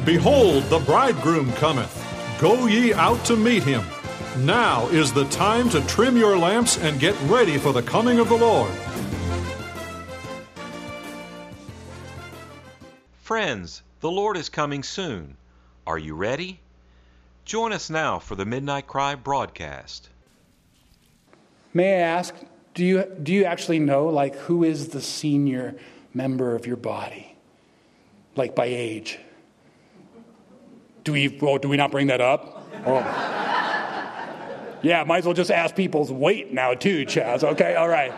Behold, the bridegroom cometh. Go ye out to meet him. Now is the time to trim your lamps and get ready for the coming of the Lord. Friends, the Lord is coming soon. Are you ready? Join us now for the Midnight Cry broadcast. May I ask, do you actually know, like, who is the senior member of your body? Like, by age? Do we not bring that up? Oh. Yeah, might as well just ask people's weight now too, Chaz. Okay, all right.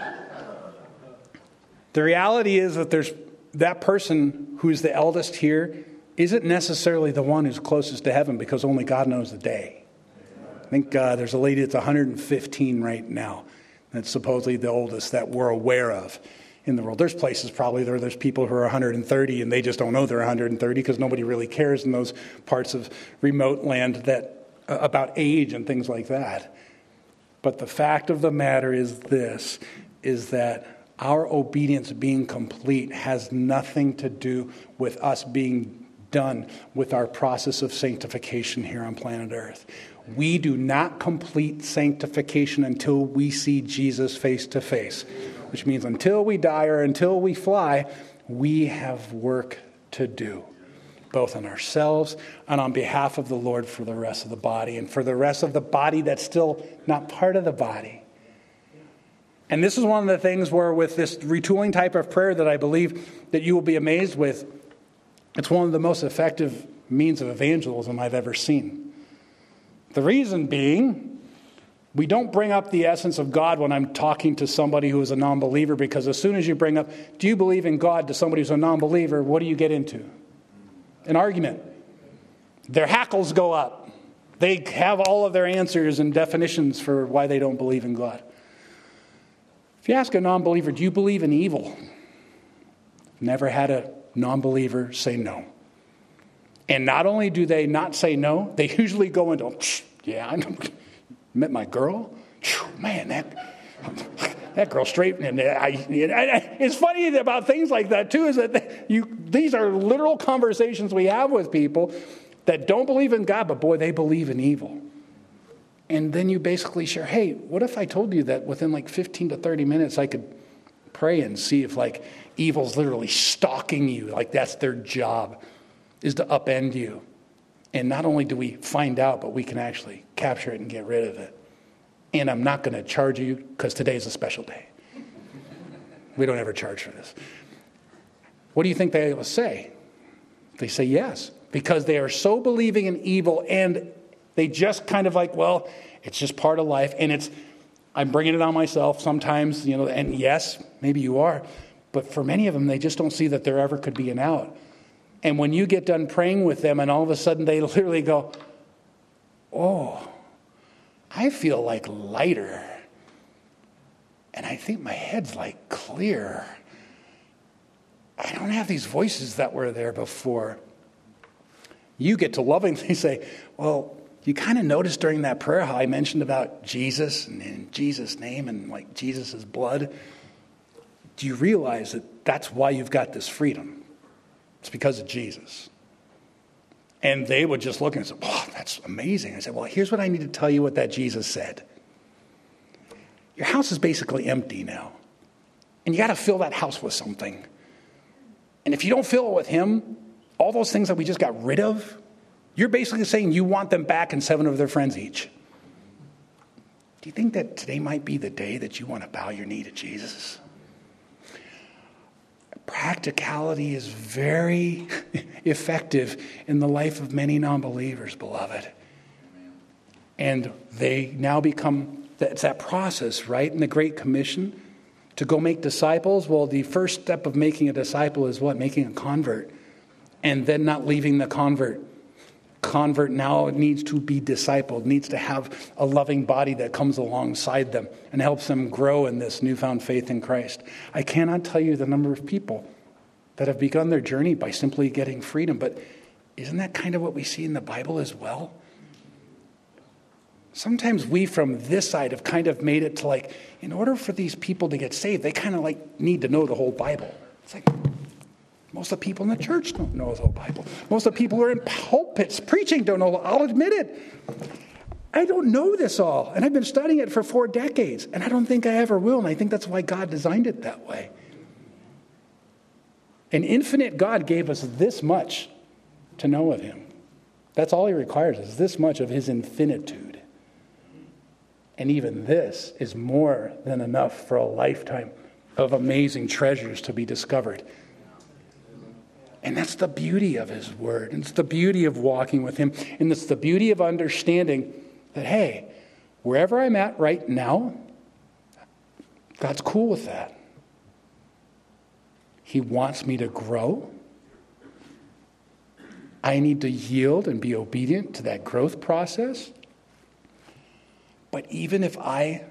The reality is that there's that person who's the eldest here isn't necessarily the one who's closest to heaven, because only God knows the day. I think there's a lady that's 115 right now. That's supposedly the oldest that we're aware of in the world. There's places probably there's people who are 130 and they just don't know they're 130 because nobody really cares in those parts of remote land that about age and things like that. But the fact of the matter is this, is that our obedience being complete has nothing to do with us being done with our process of sanctification here on planet Earth. We do not complete sanctification until we see Jesus face to face, which means until we die or until we fly, we have work to do, both on ourselves and on behalf of the Lord for the rest of the body, and for the rest of the body that's still not part of the body. And this is one of the things where with this retooling type of prayer that I believe that you will be amazed with, it's one of the most effective means of evangelism I've ever seen. The reason being, we don't bring up the essence of God when I'm talking to somebody who is a non-believer, because as soon as you bring up, do you believe in God, to somebody who's a non-believer, what do you get into? An argument. Their hackles go up. They have all of their answers and definitions for why they don't believe in God. If you ask a non-believer, do you believe in evil? Never had a non-believer say no. And not only do they not say no, they usually go into, yeah, I met my girl. Man, that girl straight. And it's funny about things like that too, is that these are literal conversations we have with people that don't believe in God, but boy, they believe in evil. And then you basically share, hey, what if I told you that within like 15 to 30 minutes I could pray and see if like evil's literally stalking you, like that's their job, is to upend you. And not only do we find out, but we can actually capture it and get rid of it. And I'm not going to charge you because today's a special day. We don't ever charge for this. What do you think they will say? They say yes, because they are so believing in evil, and they just kind of like, well, it's just part of life, and I'm bringing it on myself sometimes, and yes, maybe you are. But for many of them, they just don't see that there ever could be an out. And when you get done praying with them and all of a sudden they literally go, oh, I feel like lighter. And I think my head's like clear. I don't have these voices that were there before. You get to lovingly say, well, you kind of noticed during that prayer how I mentioned about Jesus and in Jesus' name and like Jesus' blood. Do you realize that that's why you've got this freedom? It's because of Jesus. And they would just look and say, wow, that's amazing. I said, well, here's what I need to tell you what that Jesus said. Your house is basically empty now. And you got to fill that house with something. And if you don't fill it with him, all those things that we just got rid of, you're basically saying you want them back and 7 of their friends each. Do you think that today might be the day that you want to bow your knee to Jesus? Practicality is very effective in the life of many non-believers, beloved. And they now become, it's that process, right? In the Great Commission to go make disciples. Well, the first step of making a disciple is what? Making a convert. And then not leaving the convert. Convert now needs to be discipled, needs to have a loving body that comes alongside them and helps them grow in this newfound faith in Christ. I cannot tell you the number of people that have begun their journey by simply getting freedom, but isn't that kind of what we see in the Bible as well? Sometimes we from this side have kind of made it to like, in order for these people to get saved, they kind of like need to know the whole Bible. It's like, Most of the people in the church don't know the whole Bible. Most of the people who are in pulpits preaching don't know. I'll admit it. I don't know this all. And I've been studying it for 4 decades. And I don't think I ever will. And I think that's why God designed it that way. An infinite God gave us this much to know of him. That's all he requires, is this much of his infinitude. And even this is more than enough for a lifetime of amazing treasures to be discovered. And that's the beauty of his word. And it's the beauty of walking with him. And it's the beauty of understanding that, hey, wherever I'm at right now, God's cool with that. He wants me to grow. I need to yield and be obedient to that growth process. But even if I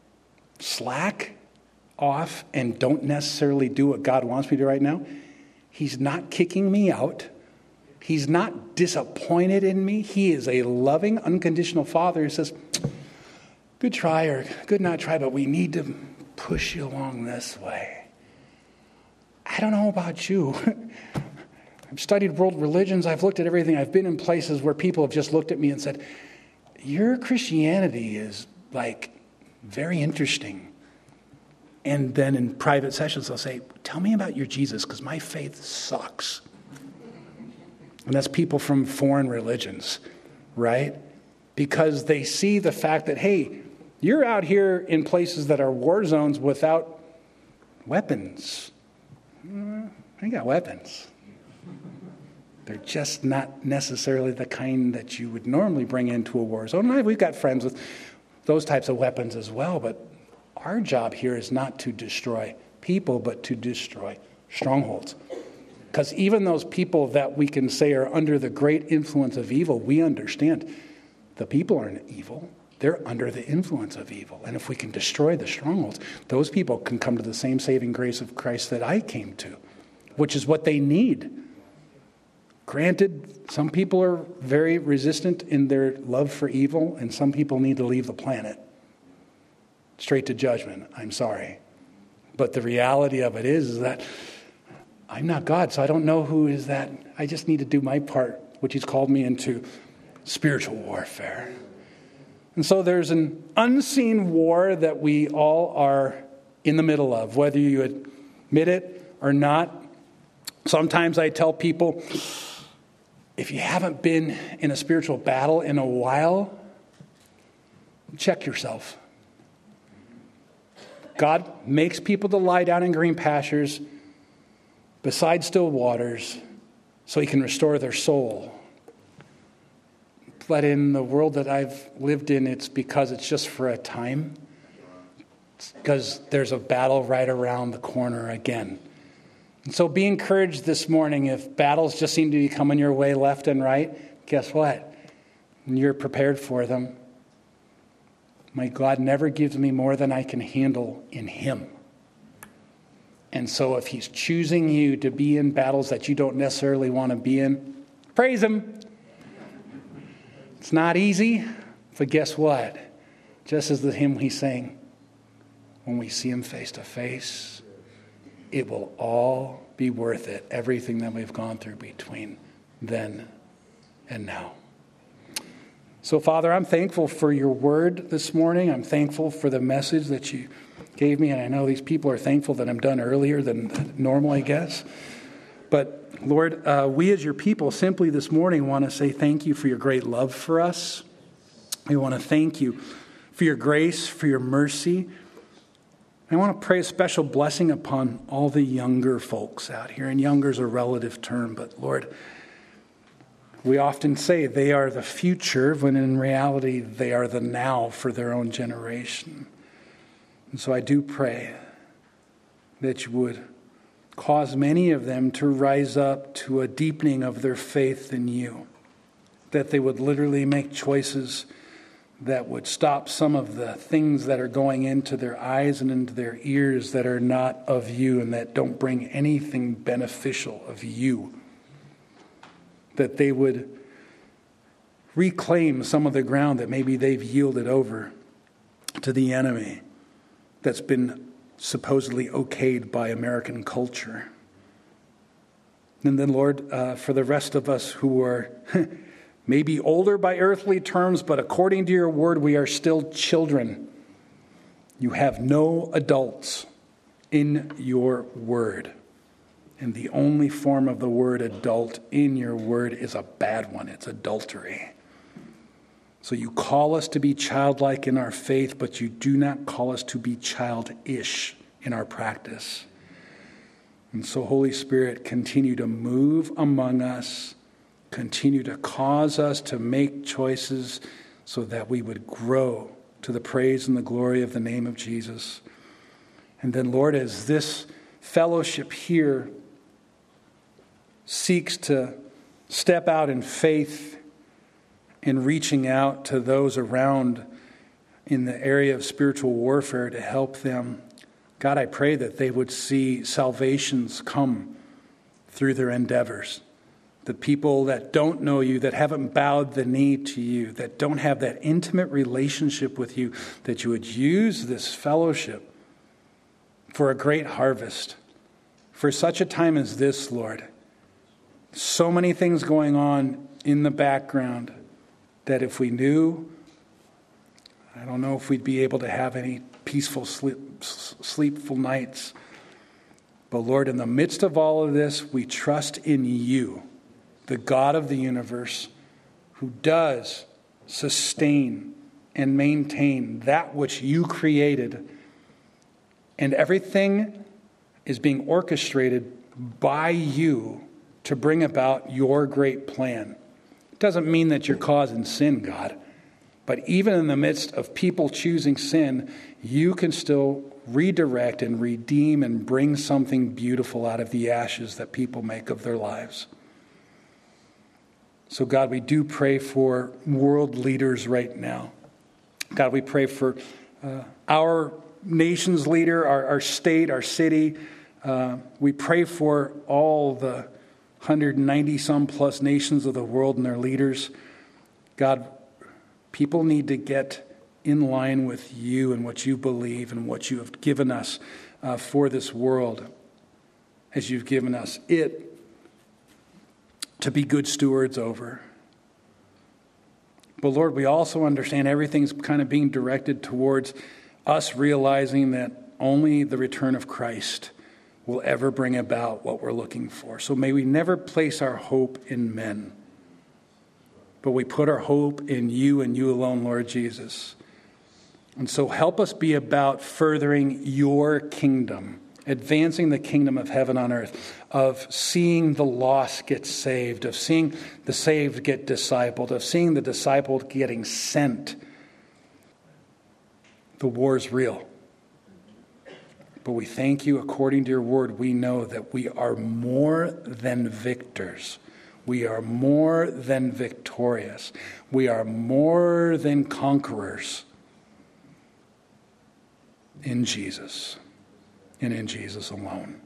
slack off and don't necessarily do what God wants me to right now, he's not kicking me out. He's not disappointed in me. He is a loving, unconditional Father who says, good try or good not try, but we need to push you along this way. I don't know about you. I've studied world religions. I've looked at everything. I've been in places where people have just looked at me and said, your Christianity is like very interesting. And then in private sessions, they'll say, tell me about your Jesus, because my faith sucks. And that's people from foreign religions, right? Because they see the fact that, hey, you're out here in places that are war zones without weapons. I got weapons. They're just not necessarily the kind that you would normally bring into a war zone. And we've got friends with those types of weapons as well, but our job here is not to destroy people, but to destroy strongholds. Because even those people that we can say are under the great influence of evil, we understand the people aren't evil. They're under the influence of evil. And if we can destroy the strongholds, those people can come to the same saving grace of Christ that I came to, which is what they need. Granted, some people are very resistant in their love for evil, and some people need to leave the planet. Straight to judgment. I'm sorry. But the reality of it is that I'm not God, so I don't know who is that. I just need to do my part, which he's called me into, spiritual warfare. And so there's an unseen war that we all are in the middle of, whether you admit it or not. Sometimes I tell people, if you haven't been in a spiritual battle in a while, check yourself. God makes people to lie down in green pastures beside still waters so he can restore their soul. But in the world that I've lived in, it's because it's just for a time. It's because there's a battle right around the corner again. And so be encouraged this morning. If battles just seem to be coming your way left and right, guess what? You're prepared for them. My God never gives me more than I can handle in him. And so if he's choosing you to be in battles that you don't necessarily want to be in, praise him. It's not easy, but guess what? Just as the hymn we sang, when we see him face to face, it will all be worth it, everything that we've gone through between then and now. So, Father, I'm thankful for your word this morning. I'm thankful for the message that you gave me, and I know these people are thankful that I'm done earlier than normal, I guess. But, Lord, we as your people simply this morning want to say thank you for your great love for us. We want to thank you for your grace, for your mercy. I want to pray a special blessing upon all the younger folks out here. And younger is a relative term, but Lord, we often say they are the future, when in reality they are the now for their own generation. And so I do pray that you would cause many of them to rise up to a deepening of their faith in you, that they would literally make choices that would stop some of the things that are going into their eyes and into their ears that are not of you and that don't bring anything beneficial of you. That they would reclaim some of the ground that maybe they've yielded over to the enemy that's been supposedly okayed by American culture. And then, Lord, for the rest of us who are maybe older by earthly terms, but according to your word, we are still children. You have no adults in your word. And the only form of the word adult in your word is a bad one. It's adultery. So you call us to be childlike in our faith, but you do not call us to be childish in our practice. And so, Holy Spirit, continue to move among us, continue to cause us to make choices so that we would grow to the praise and the glory of the name of Jesus. And then, Lord, as this fellowship here seeks to step out in faith in reaching out to those around in the area of spiritual warfare to help them, God, I pray that they would see salvations come through their endeavors. The people that don't know you, that haven't bowed the knee to you, that don't have that intimate relationship with you, that you would use this fellowship for a great harvest. For such a time as this, Lord, so many things going on in the background that if we knew, I don't know if we'd be able to have any peaceful, sleepful nights. But Lord, in the midst of all of this, we trust in you, the God of the universe, who does sustain and maintain that which you created. And everything is being orchestrated by you to bring about your great plan. It doesn't mean that you're causing sin, God. But even in the midst of people choosing sin, you can still redirect and redeem and bring something beautiful out of the ashes that people make of their lives. So God, we do pray for world leaders right now. God, we pray for our nation's leader, our state, our city. We pray for all the 190-some plus nations of the world and their leaders. God, people need to get in line with you and what you believe and what you have given us for this world, as you've given us it to be good stewards over. But Lord, we also understand everything's kind of being directed towards us realizing that only the return of Christ will ever bring about what we're looking for. So may we never place our hope in men, but we put our hope in you and you alone, Lord Jesus. And so help us be about furthering your kingdom, advancing the kingdom of heaven on earth, of seeing the lost get saved, of seeing the saved get discipled, of seeing the discipled getting sent. The war's real. But we thank you, according to your word, we know that we are more than victors. We are more than victorious. We are more than conquerors in Jesus and in Jesus alone.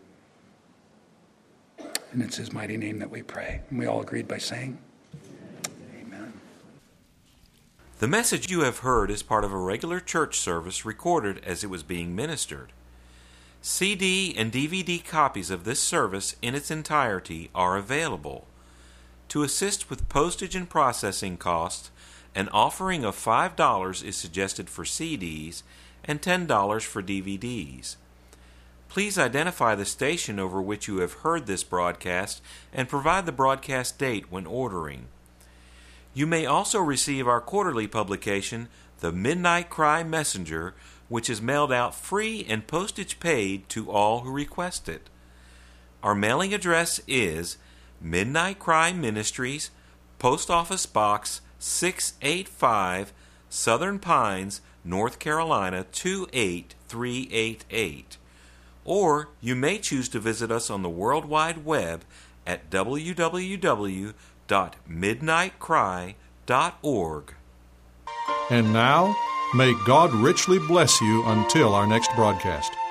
And it's his mighty name that we pray. And we all agreed by saying, amen. The message you have heard is part of a regular church service recorded as it was being ministered. CD and DVD copies of this service in its entirety are available. To assist with postage and processing costs, an offering of $5 is suggested for CDs and $10 for DVDs. Please identify the station over which you have heard this broadcast and provide the broadcast date when ordering. You may also receive our quarterly publication, The Midnight Cry Messenger, which is mailed out free and postage paid to all who request it. Our mailing address is Midnight Cry Ministries, Post Office Box 685, Southern Pines, North Carolina 28388. Or you may choose to visit us on the World Wide Web at www.midnightcry.org. And now, may God richly bless you until our next broadcast.